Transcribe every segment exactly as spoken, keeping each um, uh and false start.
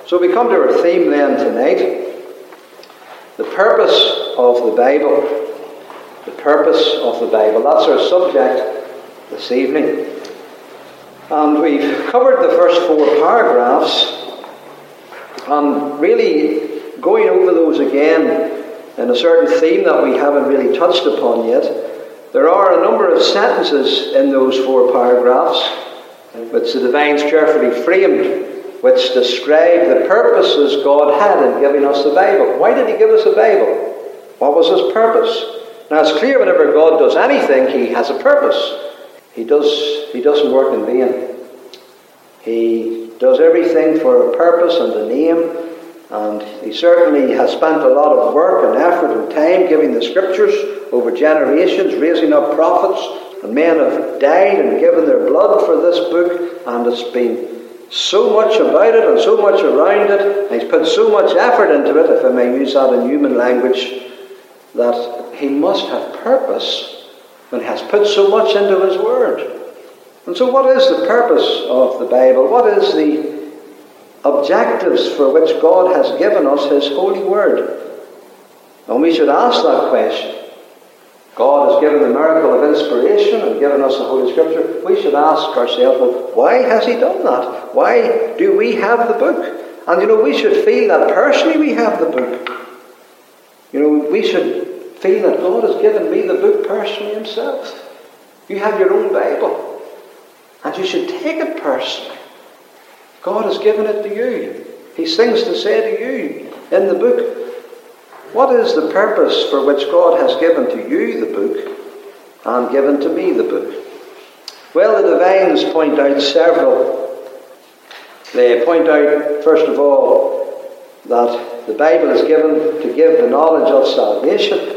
So we come to our theme then tonight, the purpose of the Bible. The purpose of the Bible. That's our subject this evening. And we've covered the first four paragraphs, and really going over those again in a certain theme that we haven't really touched upon yet. There are a number of sentences in those four paragraphs which the Divines carefully framed, which describe the purposes God had in giving us the Bible. Why did He give us the Bible? What was His purpose? Now it's clear whenever God does anything, He has a purpose. He does. He doesn't work in vain. He does everything for a purpose and a name, and He certainly has spent a lot of work and effort and time giving the Scriptures over generations, raising up prophets, and men have died and given their blood for this book, and it's been so much about it and so much around it, and He's put so much effort into it, if I may use that in human language, that He must have purpose when He has put so much into His Word. And so what is the purpose of the Bible? What is the objectives for which God has given us His holy Word? And we should ask that question. God has given the miracle of inspiration and given us the Holy Scripture. We should ask ourselves, well, why has He done that? Why do we have the book? And you know, we should feel that personally we have the book. You know, we should feel that God has given me the book personally Himself. You have your own Bible, and you should take it personally. God has given it to you. He has things to say to you in the book. What is the purpose for which God has given to you the book and given to me the book? Well, the Divines point out several. They point out, first of all, that the Bible is given to give the knowledge of salvation.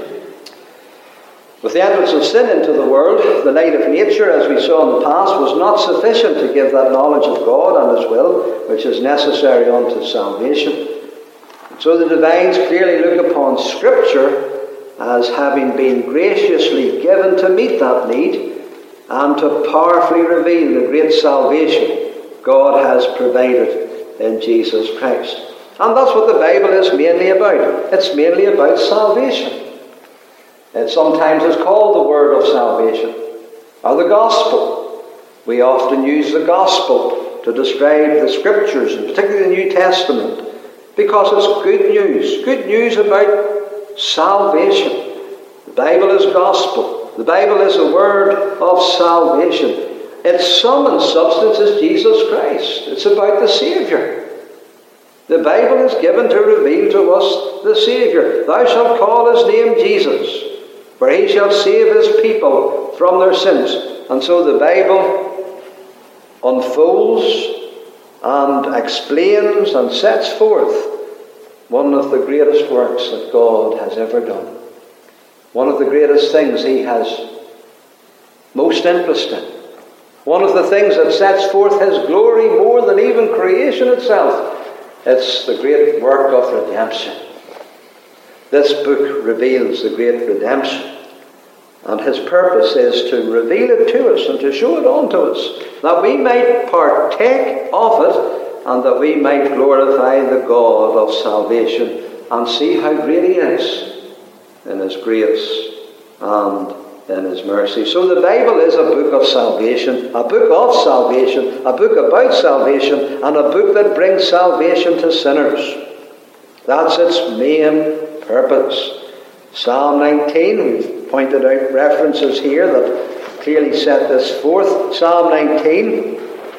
With the entrance of sin into the world, the light of nature, as we saw in the past, was not sufficient to give that knowledge of God and His will, which is necessary unto salvation. So the Divines clearly look upon Scripture as having been graciously given to meet that need and to powerfully reveal the great salvation God has provided in Jesus Christ. And that's what the Bible is mainly about. It's mainly about salvation. It sometimes is called the word of salvation, or the gospel. We often use the gospel to describe the Scriptures, and particularly the New Testament, because it's good news. Good news about salvation. The Bible is gospel. The Bible is a word of salvation. Its sum and substance is Jesus Christ. It's about the Saviour. The Bible is given to reveal to us the Saviour. Thou shalt call His name Jesus, for He shall save His people from their sins. And so the Bible unfolds and explains and sets forth one of the greatest works that God has ever done. One of the greatest things He has most interest in. One of the things that sets forth His glory more than even creation itself. It's the great work of redemption. This book reveals the great redemption. And His purpose is to reveal it to us and to show it unto us, that we might partake of it and that we might glorify the God of salvation and see how great He is in His grace and in His mercy. So the Bible is a book of salvation, a book of salvation, a book about salvation, and a book that brings salvation to sinners. That's its main purpose. Psalm nineteen, we've pointed out references here that clearly set this forth. Psalm nineteen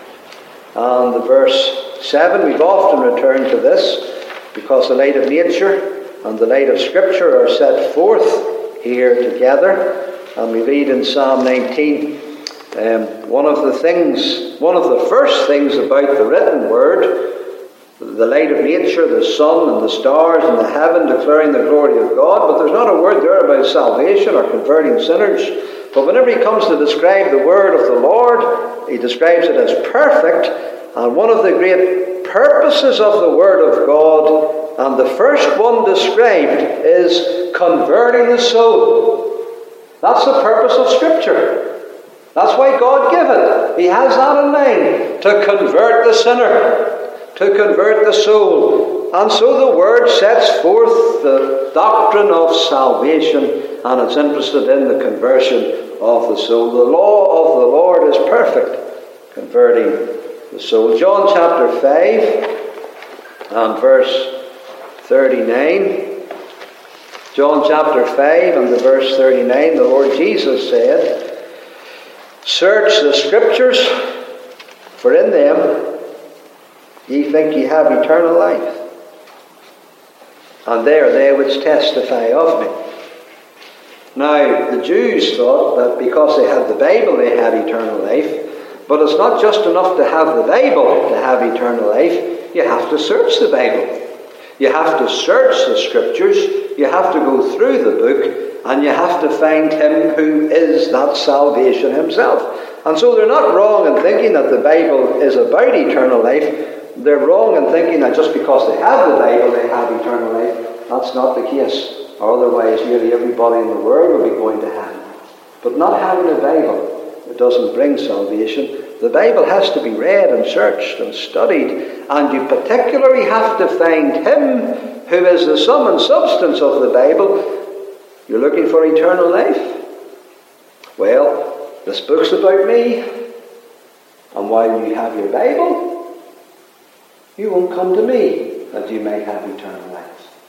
and the verse seven, we've often returned to this because the light of nature and the light of Scripture are set forth here together. And we read in Psalm nineteen, um, one of the things, one of the first things about the written word, the light of nature, the sun and the stars and the heaven declaring the glory of God. But there's not a word there about salvation or converting sinners. But whenever he comes to describe the word of the Lord, he describes it as perfect. And one of the great purposes of the word of God, and the first one described, is converting the soul. That's the purpose of Scripture. That's why God gave it. He has that in mind, to convert the sinner, to convert the soul. And so the Word sets forth the doctrine of salvation, and it's interested in the conversion of the soul. The law of the Lord is perfect, converting the soul. John chapter five and verse thirty-nine. John chapter five and the verse thirty-nine, the Lord Jesus said, "Search the Scriptures, for in them ye think ye have eternal life. And they are they which testify of me." Now, the Jews thought that because they had the Bible, they had eternal life. But it's not just enough to have the Bible to have eternal life. You have to search the Bible. You have to search the Scriptures. You have to go through the book. And you have to find Him who is that salvation Himself. And so they're not wrong in thinking that the Bible is about eternal life. They're wrong in thinking that just because they have the Bible, they have eternal life. That's not the case. Or otherwise, nearly everybody in the world will be going to heaven. But not having a Bible, it doesn't bring salvation. The Bible has to be read and searched and studied. And you particularly have to find Him who is the sum and substance of the Bible. You're looking for eternal life? Well, this book's about me. And while you have your Bible, you won't come to me that you may have eternal life.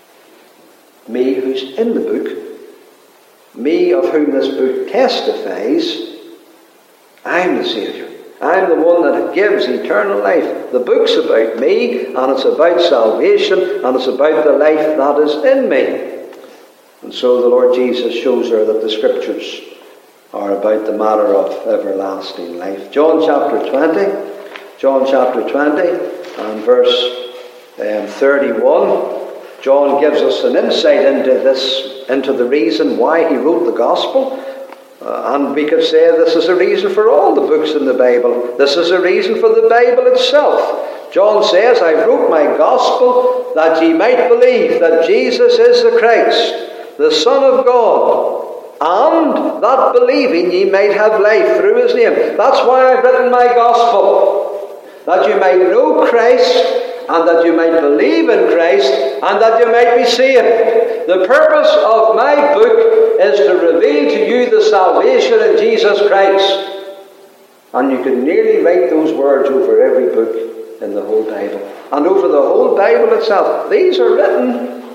Me who's in the book, me of whom this book testifies, I'm the Saviour. I'm the one that gives eternal life. The book's about me, and it's about salvation, and it's about the life that is in me. And so the Lord Jesus shows her that the Scriptures are about the matter of everlasting life. John chapter twenty, John chapter twenty, and verse um, thirty-one. John gives us an insight into this, into the reason why he wrote the Gospel. Uh, and we could say this is a reason for all the books in the Bible. This is a reason for the Bible itself. John says, "I wrote my Gospel that ye might believe that Jesus is the Christ, the Son of God, and that believing ye might have life through His name." That's why I've written my Gospel, that you might know Christ, and that you might believe in Christ, and that you might be saved. The purpose of my book is to reveal to you the salvation in Jesus Christ. And you can nearly write those words over every book in the whole Bible. And over the whole Bible itself. These are written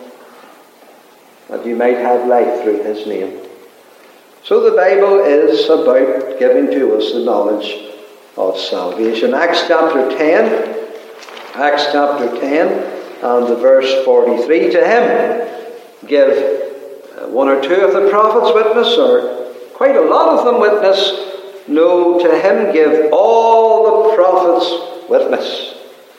that you might have life through His name. So the Bible is about giving to us the knowledge of salvation. Acts chapter ten. Acts chapter ten and the verse forty-three. "To Him give one or two of the prophets witness, or quite a lot of them witness. No, to Him give all the prophets witness."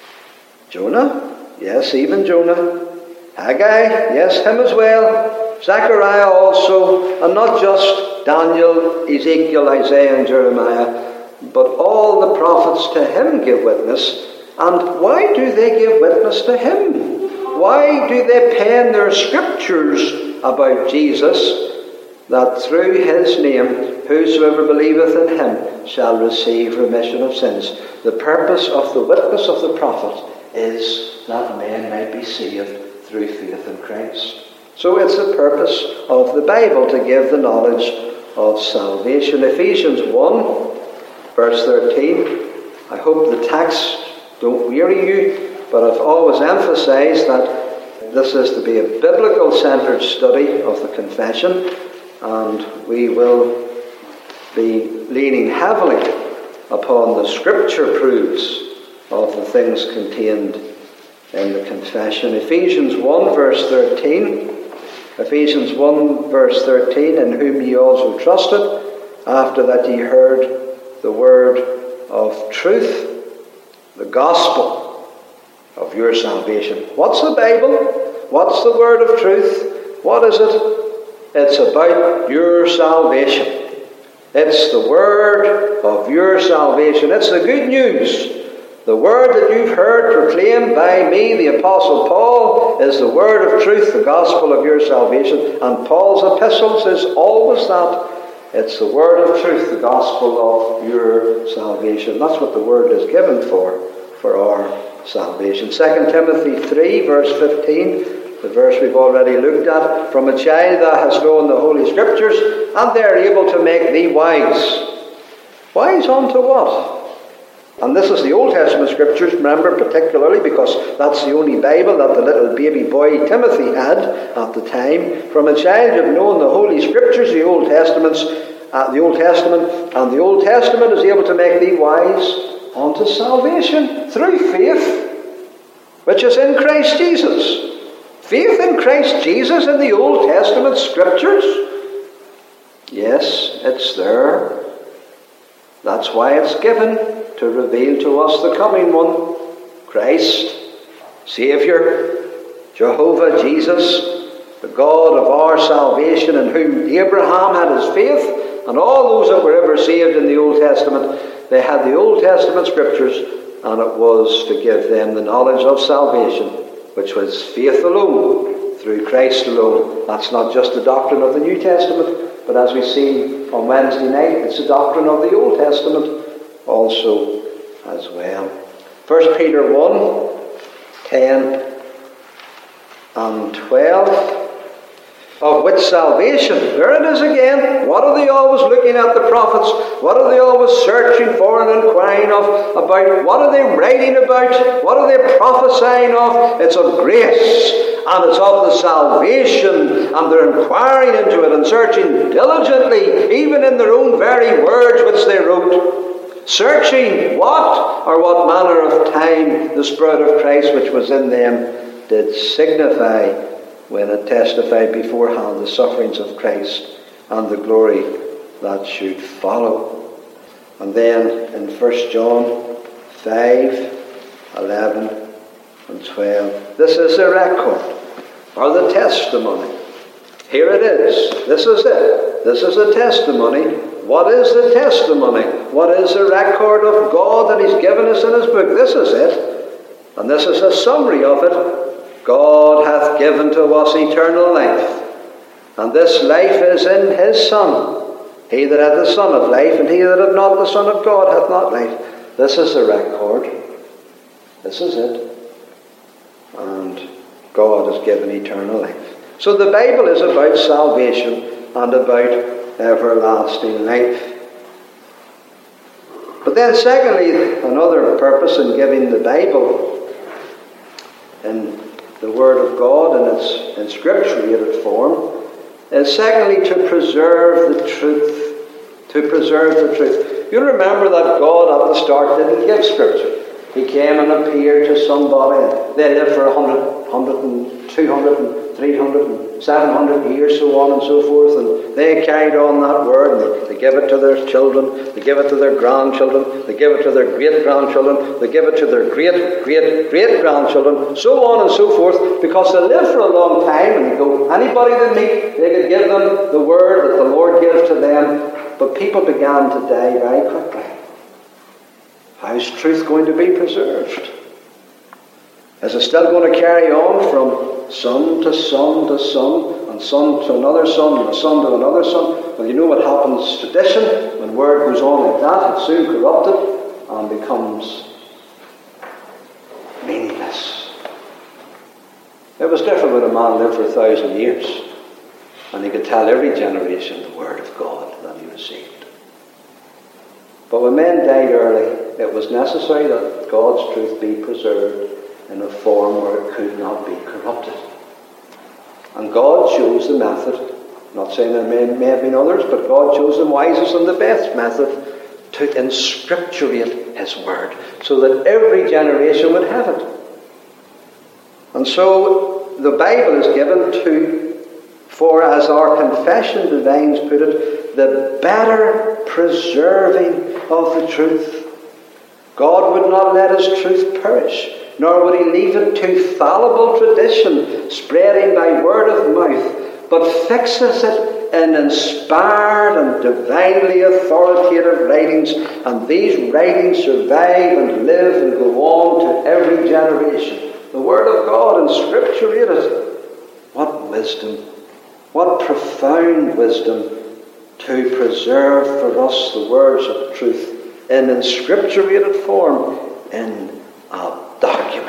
Jonah? Yes, even Jonah. Haggai? Yes, him as well. Zechariah also. And not just Daniel, Ezekiel, Isaiah and Jeremiah, but all the prophets to Him give witness. And why do they give witness to Him? Why do they pen their scriptures about Jesus, that through His name whosoever believeth in Him shall receive remission of sins? The purpose of the witness of the prophet is that men might be saved through faith in Christ. So it's the purpose of the Bible to give the knowledge of salvation. Ephesians one, verse thirteen. I hope the text don't weary you, but I've always emphasized that this is to be a biblical-centered study of the confession, and we will be leaning heavily upon the Scripture proofs of the things contained in the confession. Ephesians one, verse thirteen. Ephesians one, verse thirteen, "In whom ye also trusted, after that ye heard the word of truth, the gospel of your salvation." What's the Bible? What's the word of truth? What is it? It's about your salvation. It's the word of your salvation. It's the good news. The word that you've heard proclaimed by me, the Apostle Paul, is the word of truth, the gospel of your salvation. And Paul's epistles is always that. It's the word of truth, the gospel of your salvation. That's what the word is given for, for our salvation. Second Timothy three, verse fifteen, the verse we've already looked at. From a child thou hast known the Holy Scriptures, and they are able to make thee wise. Wise unto what? And this is the Old Testament Scriptures, remember, particularly because that's the only Bible that the little baby boy Timothy had at the time. From a child you've known the Holy Scriptures, the Old Testament's, uh, the Old Testament, and the Old Testament is able to make thee wise unto salvation through faith, which is in Christ Jesus. Faith in Christ Jesus in the Old Testament Scriptures? Yes, it's there. That's why it's given, to reveal to us the coming one, Christ, Saviour, Jehovah, Jesus, the God of our salvation, in whom Abraham had his faith, and all those that were ever saved in the Old Testament, they had the Old Testament Scriptures, and it was to give them the knowledge of salvation, which was faith alone, through Christ alone. That's not just the doctrine of the New Testament, but as we see on Wednesday night, it's the doctrine of the Old Testament also as well. First Peter one, ten and twelve. Of which salvation, there it is again. What are they always looking at, the prophets? What are they always searching for and inquiring of, about? What are they writing about? What are they prophesying of? It's of grace, and it's of the salvation, and they're inquiring into it and searching diligently, even in their own very words which they wrote. Searching what, or what manner of time the Spirit of Christ which was in them did signify, when it testified beforehand the sufferings of Christ and the glory that should follow. And then in First John five, eleven and twelve, this is the record, or the testimony. Here it is. This is it. This is a testimony. What is the testimony? What is the record of God that He's given us in His book? This is it. And this is a summary of it. God hath given to us eternal life, and this life is in His Son. He that hath the Son of life, and he that hath not the Son of God hath not life. This is the record. This is it. And God has given eternal life. So the Bible is about salvation and about everlasting life. But then secondly, another purpose in giving the Bible in the Word of God in its inscripturated form is secondly to preserve the truth. To preserve the truth. You remember that God at the start didn't give Scripture. He came and appeared to somebody, and they lived for one hundred, one hundred and two hundred and three hundred and seven hundred years, so on and so forth, and they carried on that word, and they, they give it to their children, they give it to their grandchildren, they give it to their great-grandchildren, they give it to their great-great-great-grandchildren, so on and so forth, because they lived for a long time, and you go, anybody they meet, they could give them the word that the Lord gives to them, but people began to die very quickly. How's truth going to be preserved? Is it still going to carry on from son to son to son, and son to another son, and a son to another son? Well, you know what happens, tradition, when word goes on like that, it's soon corrupted and becomes meaningless. It was different when a man lived for a thousand years, and he could tell every generation the word of God that he received. But when men died early, it was necessary that God's truth be preserved in a form where it could not be corrupted. And God chose the method, not saying there may, may have been others, but God chose the wisest and the best method to inscripturate His word, so that every generation would have it. And so the Bible is given to, for as our confession divines put it, the better preserving of the truth. God would not let His truth perish, nor would He leave it to fallible tradition, spreading by word of mouth, but fixes it in inspired and divinely authoritative writings, and these writings survive and live and go on to every generation. The Word of God inscripturated. What wisdom, what profound wisdom to preserve for us the words of truth in inscripturated form, in a document.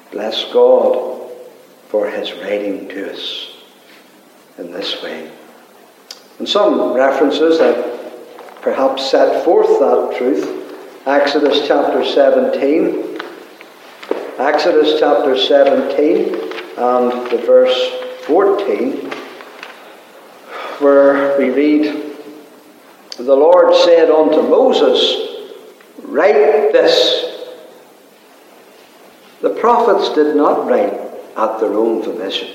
Bless God for his writing to us in this way. And some references that perhaps set forth that truth. Exodus chapter seventeen. Exodus chapter seventeen and the verse fourteen, where we read, the Lord said unto Moses, write this. The prophets did not write at their own volition.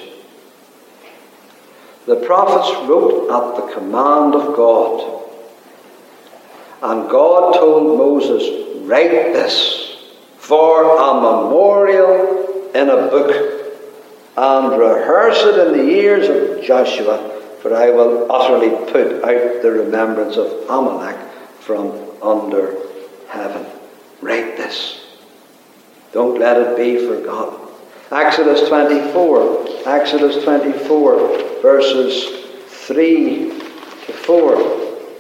The prophets wrote at the command of God. And God told Moses, write this for a memorial in a book, and rehearse it in the ears of Joshua, for I will utterly put out the remembrance of Amalek from under heaven. Write this. Don't let it be forgotten. Exodus twenty-four. Exodus twenty-four, verses three to four.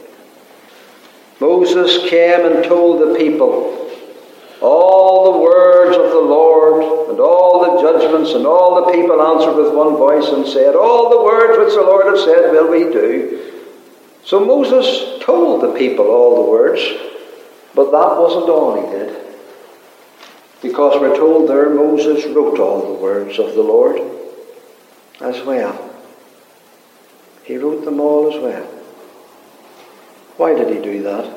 Moses came and told the people all the words of the Lord and all the judgments, and all the people answered with one voice and said, all the words which the Lord has said will we do. So Moses told the people all the words, but that wasn't all he did. Because we're told there Moses wrote all the words of the Lord as well. He wrote them all as well. Why did he do that?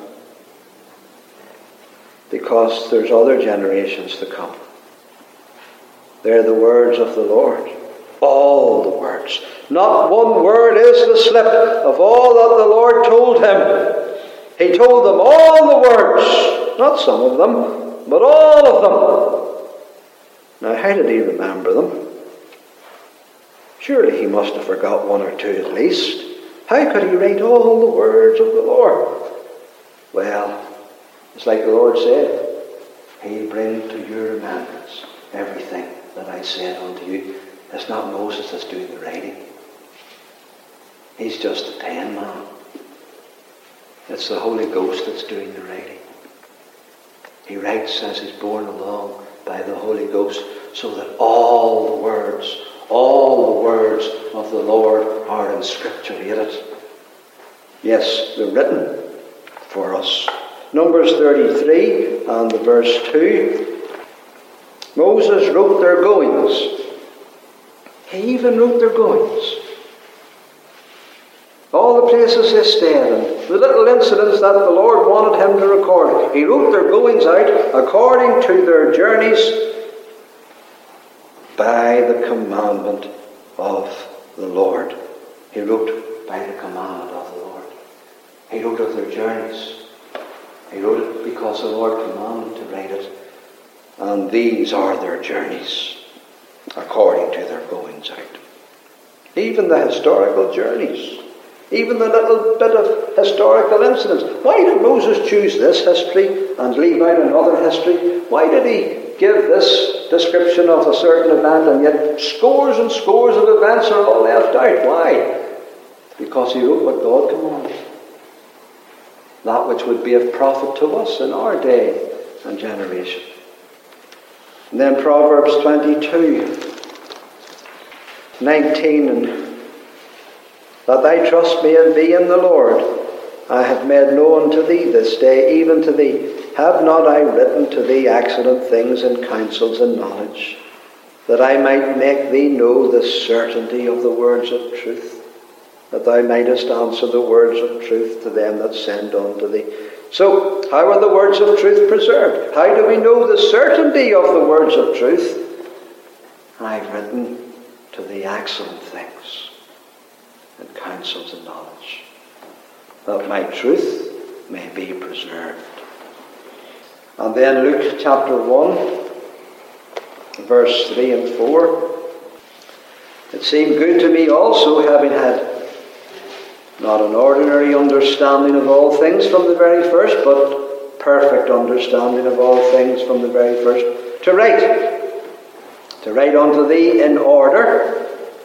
Because there's other generations to come. They're the words of the Lord. All the words. Not one word is the slip of all that the Lord told him. He told them all the words. Not some of them, but all of them. Now, how did he remember them? Surely he must have forgot one or two at least. How could he write all the words of the Lord? Well, it's like the Lord said, he'll bring to your remembrance everything that I said unto you. It's not Moses that's doing the writing. He's just a pen man. It's the Holy Ghost that's doing the writing. He writes as he's borne along by the Holy Ghost, so that all the words, all the words of the Lord are inscripturated. Yes, they're written for us. Numbers thirty-three and the verse two. Moses wrote their goings. He even wrote their goings. All the places they stayed in, the little incidents that the Lord wanted him to record. He wrote their goings out according to their journeys by the commandment of the Lord. He wrote by the commandment of the Lord. He wrote of their journeys. He wrote it because the Lord commanded to write it. And these are their journeys, according to their goings out. Even the historical journeys. Even the little bit of historical incidents. Why did Moses choose this history and leave out another history? Why did he give this description of a certain event and yet scores and scores of events are all left out? Why? Because he wrote what God commanded. That which would be of profit to us in our day and generation. And then Proverbs twenty-two, nineteen, and that thy trust may be in the Lord. I have made known to thee this day, even to thee. Have not I written to thee excellent things and counsels and knowledge, that I might make thee know the certainty of the words of truth, that thou mightest answer the words of truth to them that send unto thee. So, how are the words of truth preserved? How do we know the certainty of the words of truth? I've written to thee excellent things and counsels and knowledge, that my truth may be preserved. And then Luke chapter one, verse three and four. It seemed good to me also, having had not an ordinary understanding of all things from the very first, but perfect understanding of all things from the very first, to write, to write unto thee in order.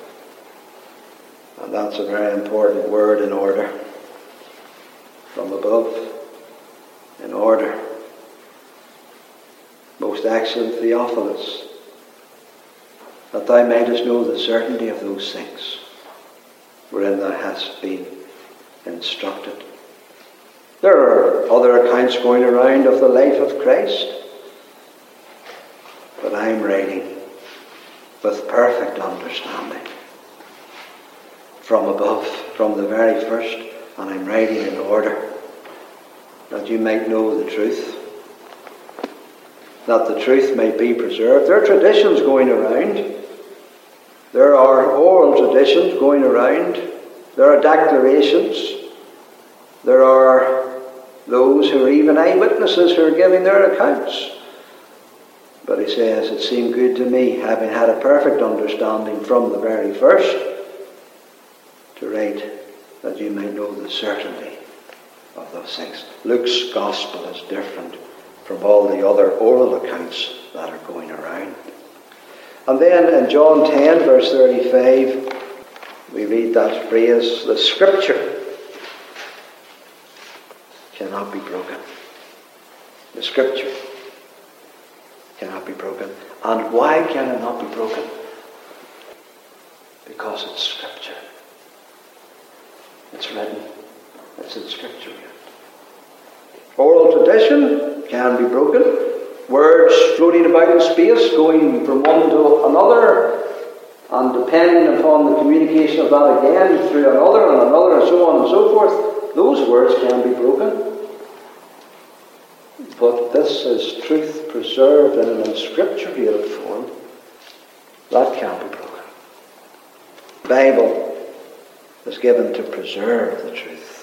And that's a very important word, in order. From above, in order. Most excellent Theophilus, that thou mightest know the certainty of those things wherein thou hast been instructed. There are other accounts going around of the life of Christ, but I'm writing with perfect understanding from above, from the very first, and I'm writing in order that you might know the truth, that the truth may be preserved. There are traditions going around. There are oral traditions going around. There are declarations. There are those who are even eyewitnesses who are giving their accounts. But he says, it seemed good to me, having had a perfect understanding from the very first, to write that you may know the certainty of those things. Luke's gospel is different from all the other oral accounts that are going around. And then in John ten, verse thirty-five, we read that phrase, the Scripture cannot be broken. The Scripture cannot be broken. And why can it not be broken? Because it's Scripture. It's written. It's in Scripture. Oral tradition can be broken. Words floating about in space, going from one to another, and depending upon the communication of that again through another and another and so on and so forth, those words can be broken. But this is truth preserved in an inscripturated form. That can't be broken. The Bible is given to preserve the truth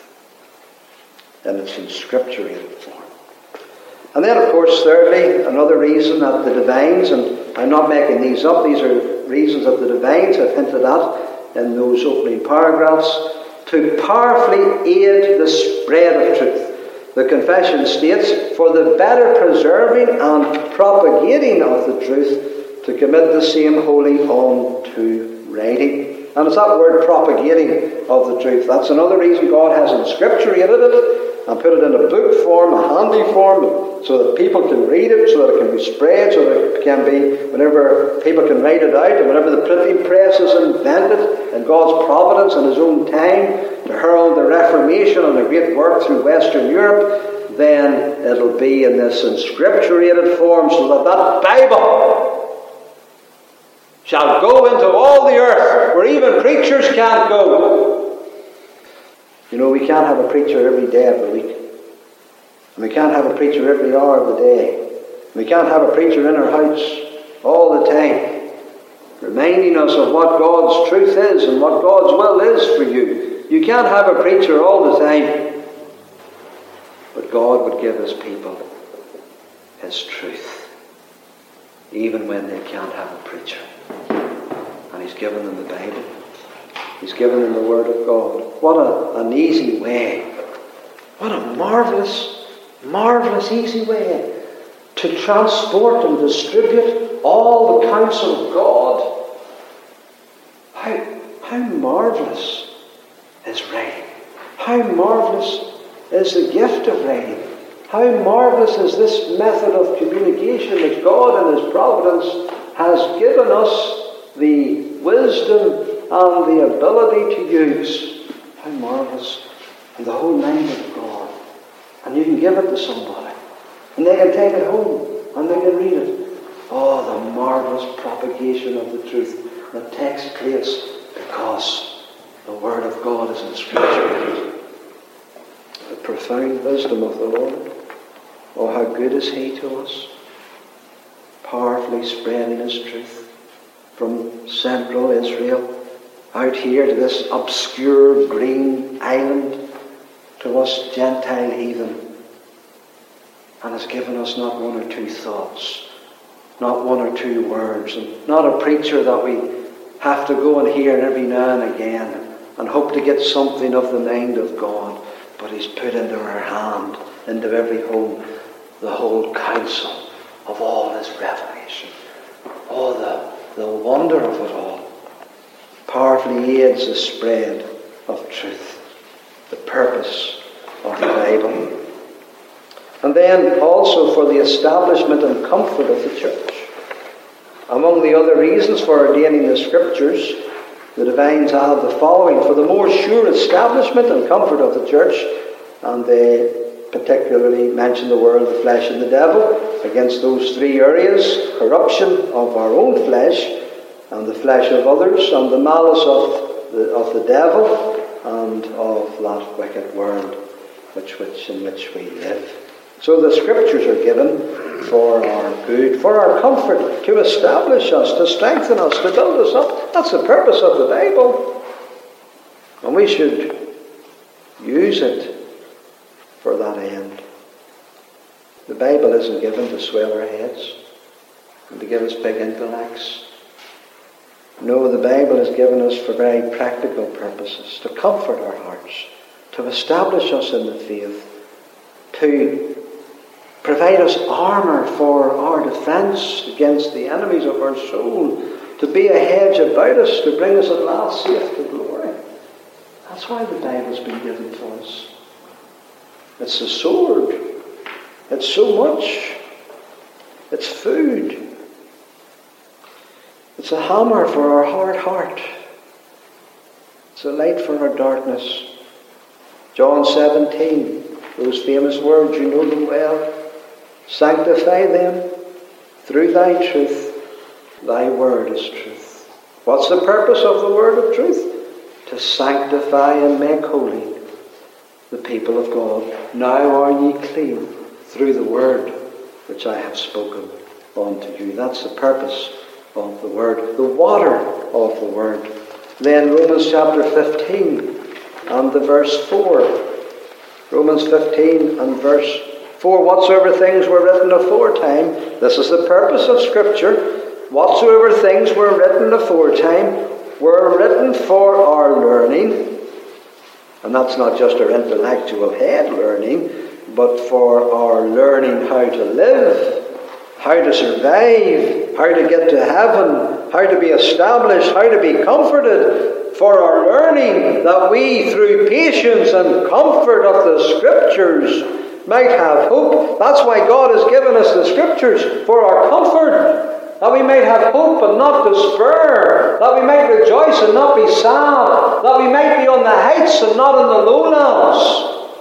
in its inscripturated form. And then, of course, thirdly, another reason that the divines, and I'm not making these up, these are reasons that the divines have hinted at in those opening paragraphs, to powerfully aid the spread of truth. The confession states, for the better preserving and propagating of the truth, to commit the same wholly on to writing. And it's that word propagating of the truth. That's another reason God has inscripturated it and put it in a book form, a handy form, so that people can read it, so that it can be spread, so that it can be, whenever people can write it out, and whenever the printing press is invented in God's providence in His own time to herald the Reformation and the great work through Western Europe, then it'll be in this inscripturated form, so that that Bible shall go into all the earth, where even preachers can't go. You know, we can't have a preacher every day of the week. And we can't have a preacher every hour of the day. We can't have a preacher in our house all the time, reminding us of what God's truth is and what God's will is for you. You can't have a preacher all the time. But God would give His people His truth, even when they can't have a preacher. And He's given them the Bible. He's given them the Word of God. What a, an easy way. What a marvellous, marvellous easy way to transport and distribute all the counsel of God. How, how marvellous is writing. How marvellous is the gift of writing. How marvellous is this method of communication that God in His providence has given us the wisdom and the ability to use. How marvellous. And the whole mind of God. And you can give it to somebody. And they can take it home. And they can read it. Oh, the marvellous propagation of the truth that takes place because the Word of God is inscripturated. The profound wisdom of the Lord. Oh, how good is He to us. Powerfully spreading His truth from central Israel out here to this obscure green island, to us Gentile heathen, and has given us not one or two thoughts, not one or two words, and not a preacher that we have to go and hear every now and again and hope to get something of the mind of God, but He's put into our hand, into every home, the whole counsel of all His revelation. Oh, the, the wonder of it all. Powerfully aids the spread of truth, the purpose of the Bible. And then also for the establishment and comfort of the church. Among the other reasons for ordaining the Scriptures, the divines add the following: for the more sure establishment and comfort of the church, and they particularly mention the world, the flesh, and the devil, against those three areas: corruption of our own flesh, and the flesh of others, and the malice of the, of the devil, and of that wicked world which, which, in which we live. So the Scriptures are given for our good, for our comfort, to establish us, to strengthen us, to build us up. That's the purpose of the Bible. And we should use it for that end. The Bible isn't given to swell our heads and to give us big intellects. No, the Bible is given us for very practical purposes, to comfort our hearts, to establish us in the faith, to provide us armour for our defence against the enemies of our soul, to be a hedge about us, to bring us at last safe to glory. That's why the Bible's been given to us. It's a sword. It's so much. It's food. It's a hammer for our hard heart. It's a light for our darkness. John seventeen, those famous words, you know them well. Sanctify them through thy truth. Thy word is truth. What's the purpose of the word of truth? To sanctify and make holy the people of God. Now are ye clean through the word which I have spoken unto you. That's the purpose of the word, the water of the word. Then Romans chapter fifteen and the verse four. Romans fifteen and verse four. Whatsoever things were written aforetime, this is the purpose of Scripture, whatsoever things were written aforetime were written for our learning. And that's not just our intellectual head learning, but for our learning how to live, how to survive, how to get to heaven, how to be established, how to be comforted, for our learning, that we, through patience and comfort of the Scriptures, might have hope. That's why God has given us the Scriptures, for our comfort, that we might have hope and not despair, that we might rejoice and not be sad, that we might be on the heights and not in the lowlands.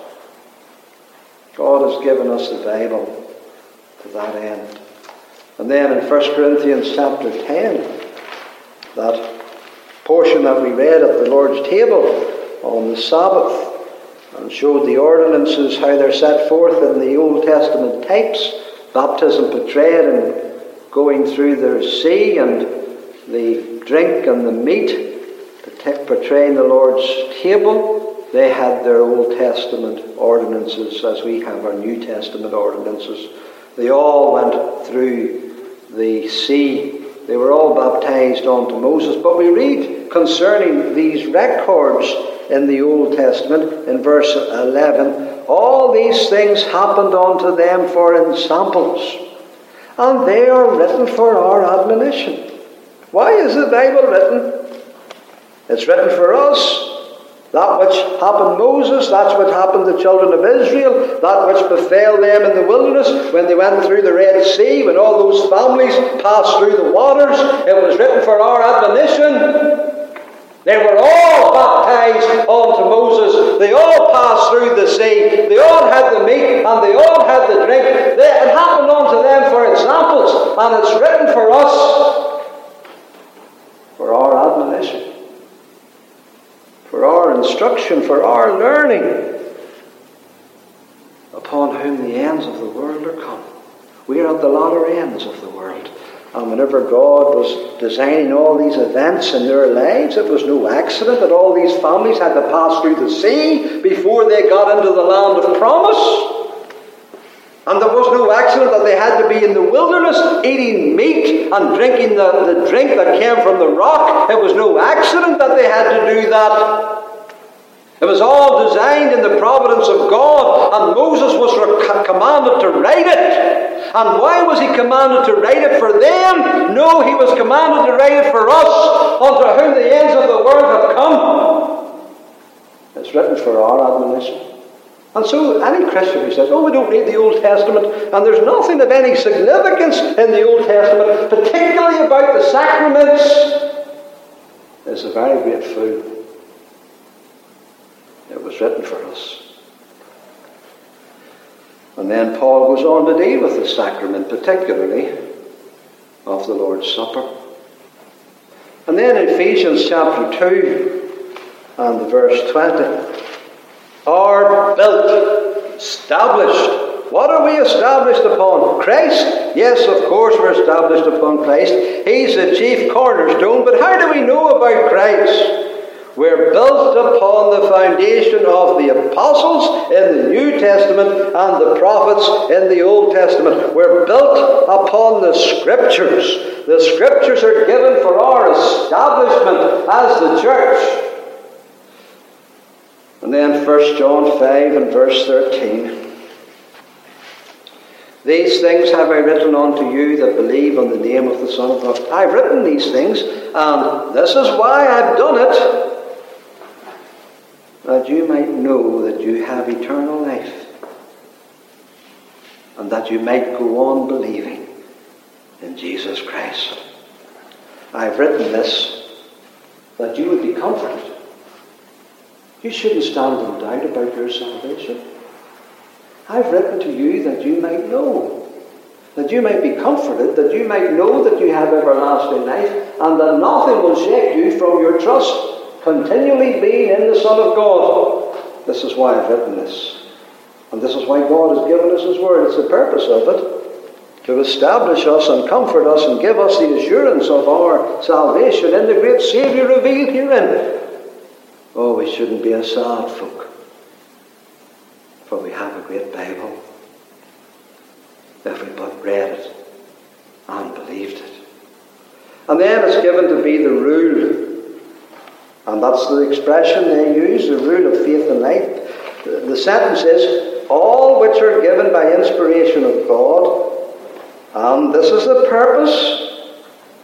God has given us the Bible to that end. And then in First Corinthians chapter ten, that portion that we read at the Lord's table on the Sabbath, and showed the ordinances, how they're set forth in the Old Testament types, baptism portrayed in going through the sea, and the drink and the meat portraying the Lord's table. They had their Old Testament ordinances as we have our New Testament ordinances. They all went through the sea. They were all baptized unto Moses. But we read concerning these records in the Old Testament in verse eleven, all these things happened unto them for ensamples, and they are written for our admonition. Why is the Bible written? It's written for us. That which happened to Moses, that's what happened to the children of Israel, that which befell them in the wilderness when they went through the Red Sea, when all those families passed through the waters. It was written for our admonition. They were all baptized unto Moses. They all passed through the sea. They all had the meat and they all had the drink. They, it happened unto them for examples, and it's written for us for our admonition, for our instruction, for our learning, upon whom the ends of the world are come. We are at the latter ends of the world. And whenever God was designing all these events in their lives, it was no accident that all these families had to pass through the sea before they got into the land of promise. And there was no accident that they had to be in the wilderness eating meat and drinking the, the drink that came from the rock. It was no accident that they had to do that. It was all designed in the providence of God, and Moses was commanded to write it. And why was he commanded to write it for them? No, he was commanded to write it for us, unto whom the ends of the world have come. It's written for our admonition. And so any Christian who says, oh, we don't read the Old Testament, and there's nothing of any significance in the Old Testament, particularly about the sacraments, is a very great fool. It was written for us. And then Paul goes on to deal with the sacrament, particularly of the Lord's Supper. And then in Ephesians chapter two and the verse twenty, are built, established. What are we established upon? Christ. Yes, of course we're established upon Christ. He's the chief cornerstone. But how do we know about Christ? We're built upon the foundation of the apostles in the New Testament and the prophets in the Old Testament. We're built upon the Scriptures. The Scriptures are given for our establishment as the church. And then First John five and verse thirteen. These things have I written unto you that believe on the name of the Son of God. I've written these things, and this is why I've done it, that you might know that you have eternal life, and that you might go on believing in Jesus Christ. I've written this that you would be comforted. You shouldn't stand in doubt about your salvation. I've written to you that you might know, that you might be comforted, that you might know that you have everlasting life, and that nothing will shake you from your trust, continually being in the Son of God. This is why I've written this. And this is why God has given us His Word. It's the purpose of it, to establish us and comfort us and give us the assurance of our salvation in the great Saviour revealed herein. Oh, we shouldn't be a sad folk, for we have a great Bible, if we but read it and believed it. And then it's given to be the rule, and that's the expression they use, the rule of faith and life. The, the sentence is, all which are given by inspiration of God, and this is the purpose.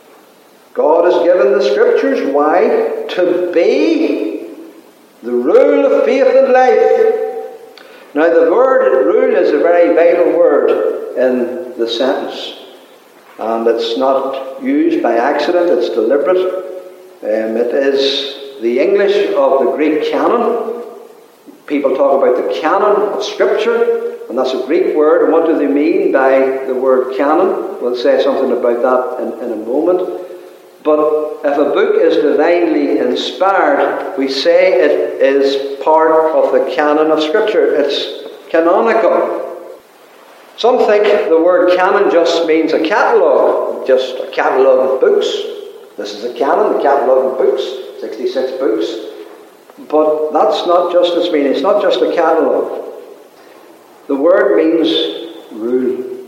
God has given the Scriptures, why? To be the rule of faith and life. Now the word rule is a very vital word in the sentence. And it's not used by accident, it's deliberate. Um, it is the English of the Greek canon. People talk about the canon of Scripture, and that's a Greek word. And what do they mean by the word canon? We'll say something about that in, in a moment. But if a book is divinely inspired, we say it is part of the canon of Scripture. It's canonical. Some think the word canon just means a catalogue, just a catalogue of books. This is a canon, the catalogue of books, sixty-six books. But that's not just its meaning. It's not just a catalogue. The word means rule.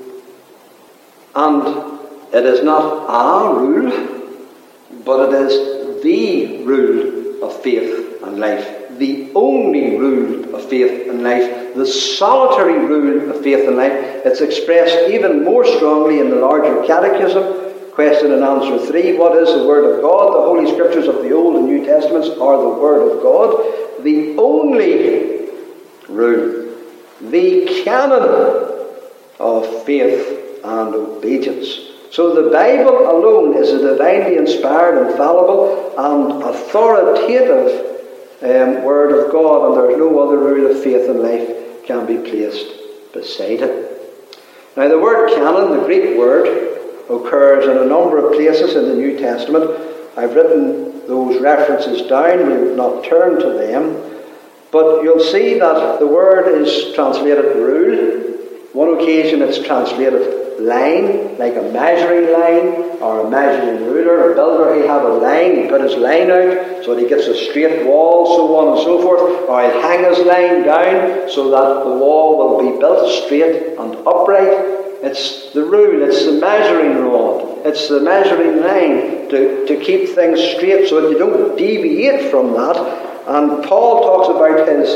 And it is not a rule, but it is the rule of faith and life. The only rule of faith and life. The solitary rule of faith and life. It's expressed even more strongly in the larger catechism. Question and answer three. What is the Word of God? The Holy Scriptures of the Old and New Testaments are the Word of God. The only rule. The canon of faith and obedience. So the Bible alone is a divinely inspired, infallible, and authoritative um, Word of God, and there is no other rule of faith and life can be placed beside it. Now the word canon, the Greek word, occurs in a number of places in the New Testament. I've written those references down, we will not turn to them, but you'll see that the word is translated rule. One occasion it's translated line, like a measuring line or a measuring ruler. A builder, he'll have a line, he put his line out so that he gets a straight wall, so on and so forth, or he'll hang his line down so that the wall will be built straight and upright. It's the rule, it's the measuring rod, it's the measuring line to, to keep things straight so that you don't deviate from that. And Paul talks about his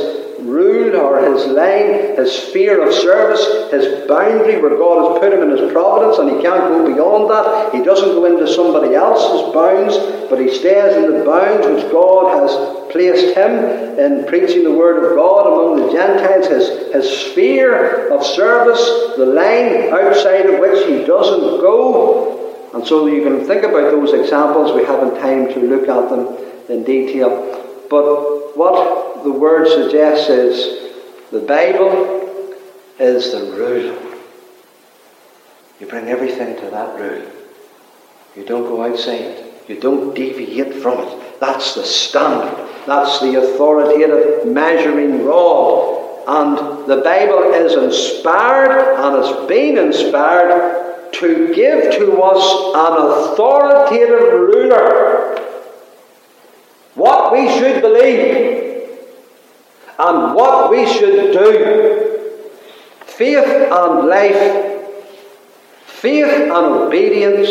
rule or his line, his sphere of service, his boundary where God has put him in his providence, and he can't go beyond that. He doesn't go into somebody else's bounds, but he stays in the bounds which God has placed him in, preaching the word of God among the Gentiles. His, his sphere of service, the line outside of which he doesn't go. And so you can think about those examples. We haven't time to look at them in detail. But what the word suggests is the Bible is the rule. You bring everything to that rule. You don't go outside it. You don't deviate from it. That's the standard. That's the authoritative measuring rod. And the Bible is inspired, and it's been inspired to give to us an authoritative ruler what we should believe and what we should do. Faith and life, faith and obedience,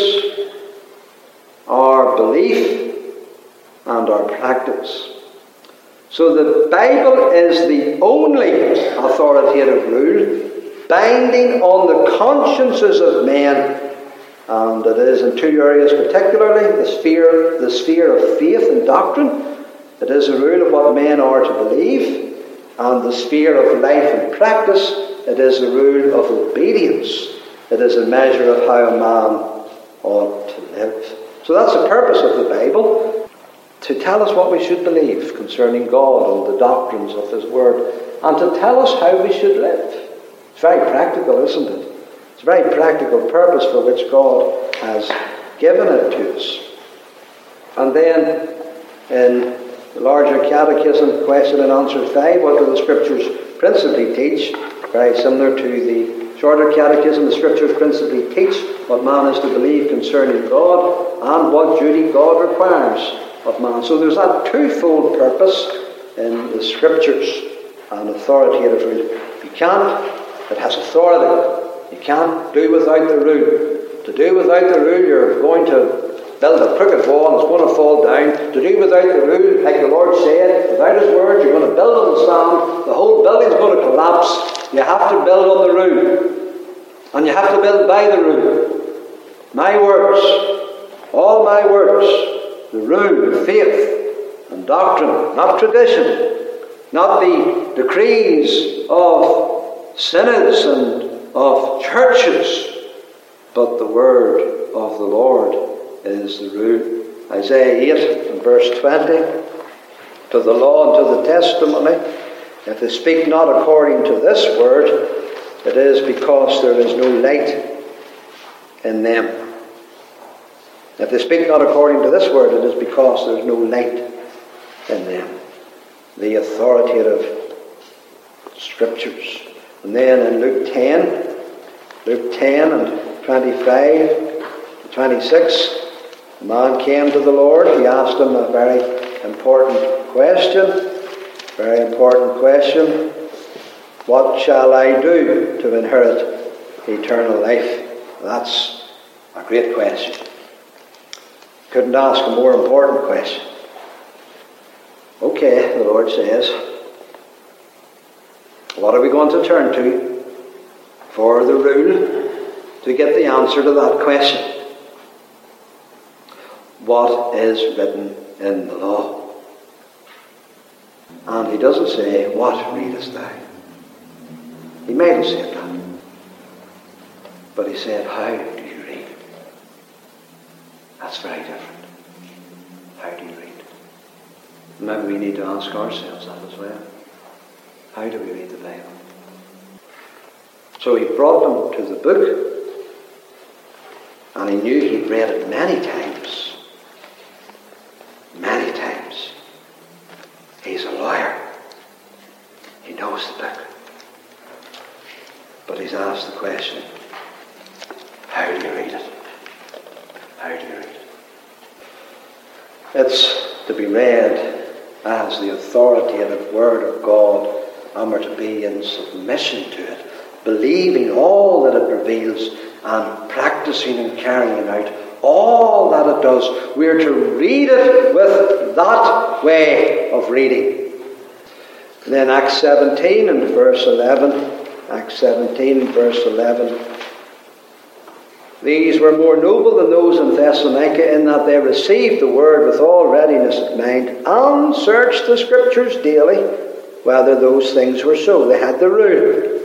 our belief and our practice. So the Bible is the only authoritative rule binding on the consciences of men, and it is in two areas particularly, the sphere, the sphere of faith and doctrine. It is a rule of what men are to believe, and the sphere of life and practice. It is a rule of obedience. It is a measure of how a man ought to live. So that's the purpose of the Bible, to tell us what we should believe concerning God and the doctrines of His Word, and to tell us how we should live. It's very practical, isn't it? It's a very practical purpose for which God has given it to us. And then in the larger catechism, question and answer five, what do the Scriptures principally teach? Very similar to the shorter catechism, the Scriptures principally teach what man is to believe concerning God and what duty God requires of man. So there's that twofold purpose in the Scriptures, an authoritative rule. You can't, it has authority. You can't do without the rule. To do without the rule, you're going to build a crooked wall and it's going to fall down. To do without the rule, like the Lord said, without His word, you're going to build on the sand. The whole building's going to collapse. You have to build on the rule. And you have to build by the rule. My words, all my words, the rule, faith and doctrine, not tradition, not the decrees of synods and of churches, but the word of the Lord is the rule. Isaiah eight and verse twenty, to the law and to the testimony, if they speak not according to this word, it is because there is no light in them. If they speak not according to this word, it is because there is no light in them. The authoritative Scriptures. And then in Luke ten, Luke ten and twenty-five to twenty-six, a man came to the Lord. He asked him a very important question. Very important question. What shall I do to inherit eternal life? That's a great question. Couldn't ask a more important question. Okay, the Lord says, what are we going to turn to for the rule to get the answer to that question? What is written in the law? And he doesn't say, what readest thou? He might have said that. But he said, how do you read? That's very different. How do you read? Maybe we need to ask ourselves that as well. How do we read the Bible? So he brought them to the book, and he knew he'd read it many times. Many times. He's a lawyer. He knows the book. But he's asked the question, how do you read it? How do you read it? It's to be read as the authoritative Word of God, and we're to be in submission to it, believing all that it reveals and practicing and carrying out all that it does. We're to read it with that way of reading. And then Acts seventeen and verse eleven. Acts seventeen and verse eleven. These were more noble than those in Thessalonica, in that they received the word with all readiness of mind, and searched the Scriptures daily, whether those things were so. They had the rule.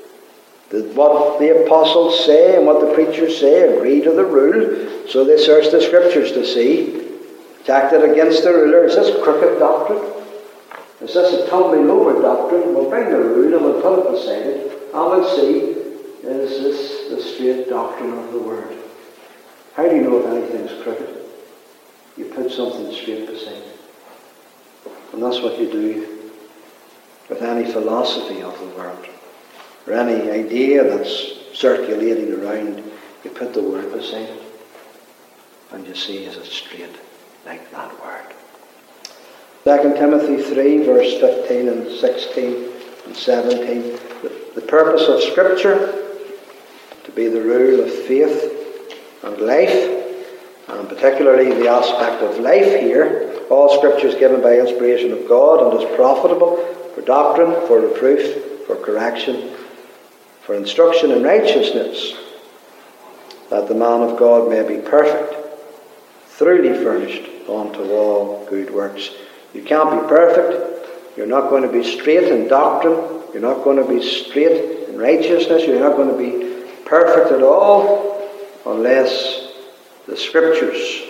What the apostles say and what the preachers say agree to the rule. So they searched the Scriptures to see, checked it against the ruler. Is this crooked doctrine? Is this a tumbling over doctrine? We'll bring the rule and we'll put it beside it, and we'll see, is this the straight doctrine of the Word? How do you know if anything's crooked? You put something straight beside it. And that's what you do with any philosophy of the world, or any idea that's circulating around. You put the Word beside it, and you see, is it straight like that Word? Second Timothy three, verse fifteen and sixteen and seventeen. The, the purpose of Scripture to be the rule of faith and life, and particularly the aspect of life here. All Scripture is given by inspiration of God and is profitable for doctrine, for reproof, for correction, for instruction in righteousness, that the man of God may be perfect, thoroughly furnished unto all good works. You can't be perfect. You're not going to be straight in doctrine. You're not going to be straight in righteousness. You're not going to be perfect at all unless the Scriptures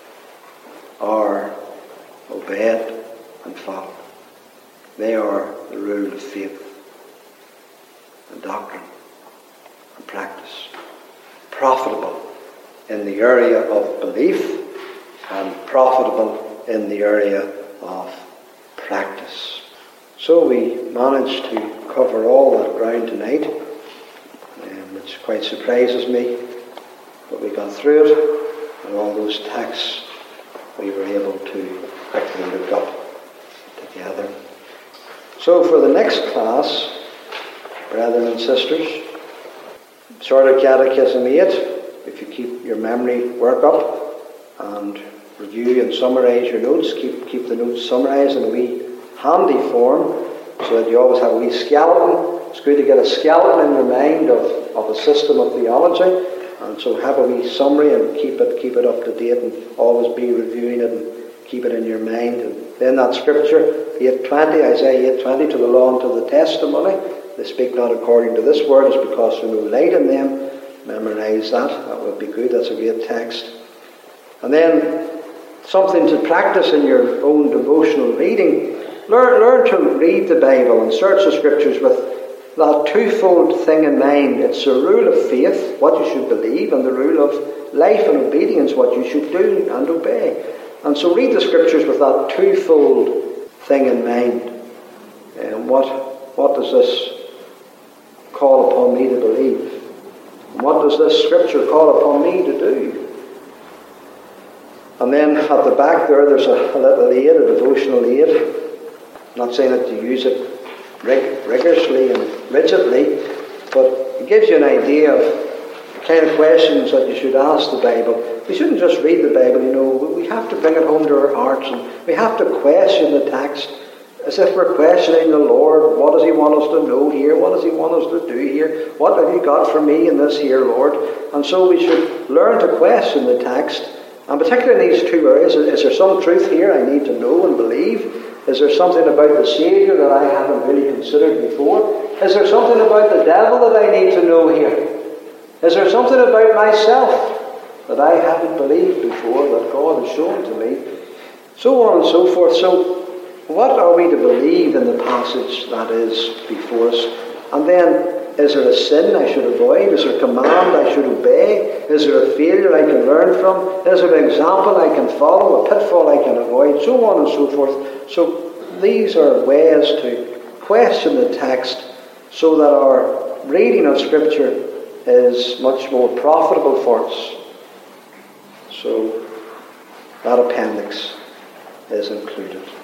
are obeyed and followed. They are the rule of faith and doctrine and practice. Profitable in the area of belief and profitable in the area of practice. So we managed to cover all that ground tonight, um, which quite surprises me, but we got through it, and all those texts we were able to quickly look up together. So for the next class, brethren and sisters, Shorter Catechism eight, if you keep your memory work up and review and summarise your notes, keep keep the notes summarised in a wee handy form so that you always have a wee skeleton. It's good to get a skeleton in your mind of, of a system of theology, and so have a wee summary and keep it keep it up to date and always be reviewing it and keep it in your mind. And then that scripture, eight twenty, Isaiah eight twenty, to the law and to the testimony, they speak not according to this word, is because there's no light in them. Memorise that, that would be good, that's a great text. And then something to practice in your own devotional reading. Learn, learn to read the Bible and search the Scriptures with that twofold thing in mind. It's the rule of faith, what you should believe, and the rule of life and obedience, what you should do and obey. And so read the Scriptures with that twofold thing in mind. And what, what does this call upon me to believe? And what does this Scripture call upon me to do? And then at the back there, there's a, a little aid, a devotional aid. I'm not saying that you use it rig- rigorously and rigidly, but it gives you an idea of the kind of questions that you should ask the Bible. We shouldn't just read the Bible, you know. We have to bring it home to our hearts, and we have to question the text as if we're questioning the Lord. What does He want us to know here? What does He want us to do here? What have You got for me in this here, Lord? And so we should learn to question the text. And particularly in these two areas, is there some truth here I need to know and believe? Is there something about the Saviour that I haven't really considered before? Is there something about the devil that I need to know here? Is there something about myself that I haven't believed before that God has shown to me? So on and so forth. So what are we to believe in the passage that is before us? And then, is there a sin I should avoid? Is there a command I should obey? Is there a failure I can learn from? Is there an example I can follow, a pitfall I can avoid? So on and so forth. So these are ways to question the text so that our reading of Scripture is much more profitable for us. So that appendix is included.